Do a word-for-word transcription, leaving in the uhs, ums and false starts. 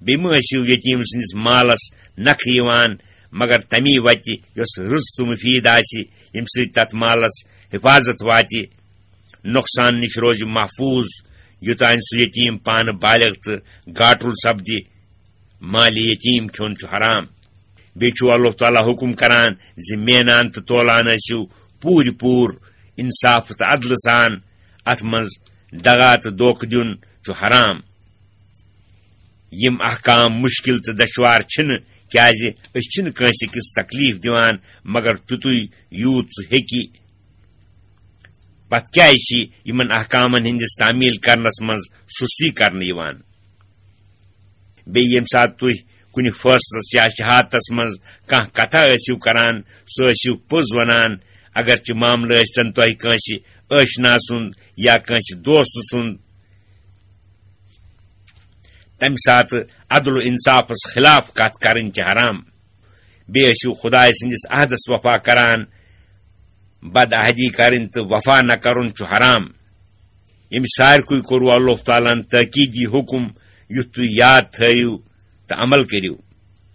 بیٚیہِ مہ ٲسِو یتیٖم سٕنٛدِس مالس نکھٕ یِوان مگر تمی وتہِ یۄس رٕژ تہٕ مُفیٖد آسہِ ییٚمہِ سۭتۍ تتھ مالس حفاظت واتہِ نۄقصان نِش روزِ محفوٗظ یوٚتانۍ سُہ یتیٖم پانہٕ بالغ تہٕ گاٹُل سپدِ مالِ یتیٖم کھیوٚن چھُ حرام بیٚیہِ چھُ اللہ تعالیٰ حُکم کران زِ مینان تہٕ تولان ٲسِو پوٗرِ پوٗر انصاف تہٕ عدلہٕ سان اتھ منٛز دغا تہٕ دھوکہٕ دیُن چھُ حرام یِم احکام مُشکل تہٕ دشوار چھِنہٕ کیازِ أسۍ چھِنہٕ کٲنٛسہِ أکِس تکلیٖف دِوان مگر تِتُے یوٗت سُہ ہیٚکہِ پتہٕ کیازِ چھِ یِمن احکامن ہٕنٛدِس تعمیٖل کرنس منٛز سُستی کرنہٕ یِوان بیٚیہِ ییٚمہِ ساتہٕ تُہۍ کُنہِ فٲصلس یا شہادتس منٛز کانٛہہ کتھا ٲسِو کران سُہ ٲسِو پوٚز ونان اگرچہِ معاملہٕ ٲسۍتن تۄہہِ کٲنٛسہِ ٲشنا سُنٛد یا کٲنٛسہِ دوستہٕ سُنٛد تمہِ ساتہٕ عدل و انصافس خلاف کتھ کرٕنۍ چھِ حرام بیٚیہِ ٲسِو خۄداے سٕنٛدِس عہدس وفا کران بد عہدی کرٕنۍ تہٕ وفا نہ کرُن چھُ حرام ییٚمہِ سارِکُے کوٚروٕ اللہ تعالیٰ ہن تٲکیٖدی حُکم یُتھ تُہۍ یاد تھٲیِو تہٕ عمل کٔرِو